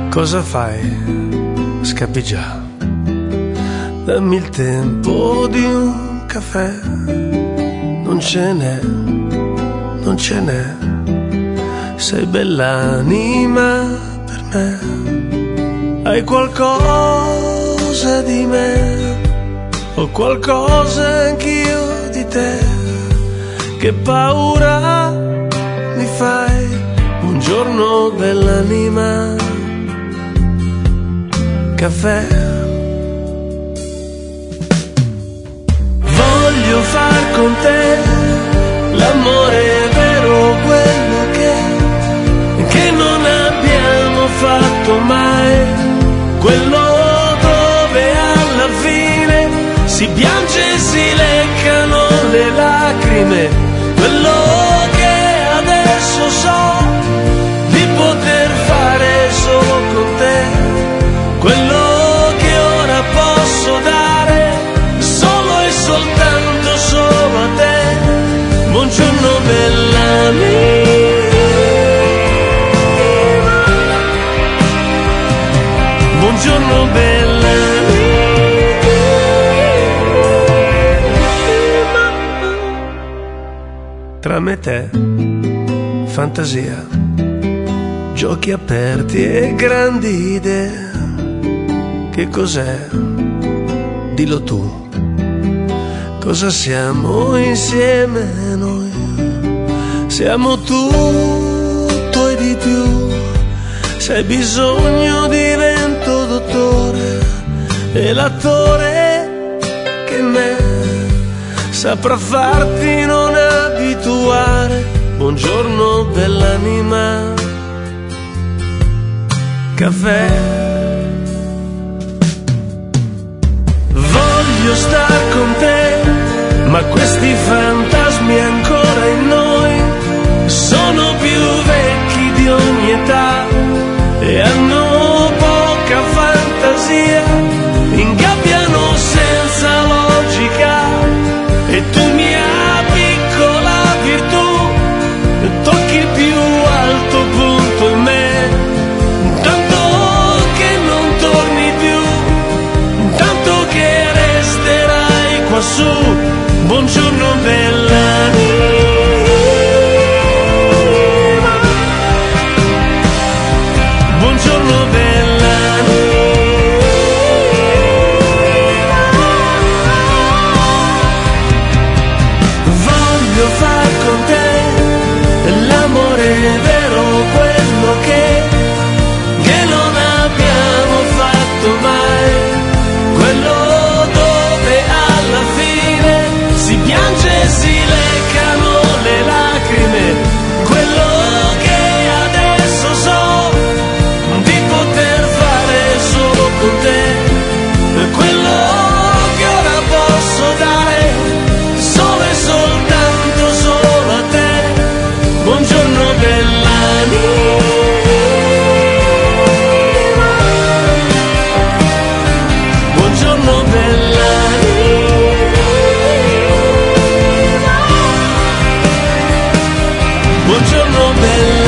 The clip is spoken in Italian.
Cosa fai? Scappi già. Dammi il tempo di un caffè. Non ce n'è, non ce n'è. Sei bell'anima per me. Hai qualcosa di me. Ho qualcosa anch'io di te. Che paura mi fai. Buongiorno bell'anima. Caffè. Voglio far con te l'amore vero, quello che non abbiamo fatto mai, quello dove alla fine si piange e si leccano le lacrime, quello che adesso so di poter fare solo con te, quello che ora posso dare solo e soltanto solo a te. Buongiorno bell'anima. Buongiorno bell'anima. Tra me e te, fantasia, giochi aperti e grandi idee. Che cos'è? Dillo tu. Cosa siamo insieme noi? Siamo tutto e di più. Se hai bisogno divento dottore e l'attore che me saprà farti non abituare. Buongiorno bell'anima. Caffè. Voglio star con te, ma questi fantasmi ancora in noi sono più vecchi di ogni età e hanno poca fantasia, ingabbiano senza logica e tu mia piccola virtù tocchi il più alto punto in me, tanto che non torni più, tanto che resterai quassù. Buongiorno bell'anima. Buongiorno bell'anima. Voglio far con te l'amore vero, quello che non abbiamo fatto mai, quello dove alla fine si piange e si leccano le lacrime, quello che adesso so di poter fare solo con te, quello che ora posso dare solo e soltanto solo a te. Buongiorno bell'anima. Buongiorno bell'anima. Buongiorno bell'anima.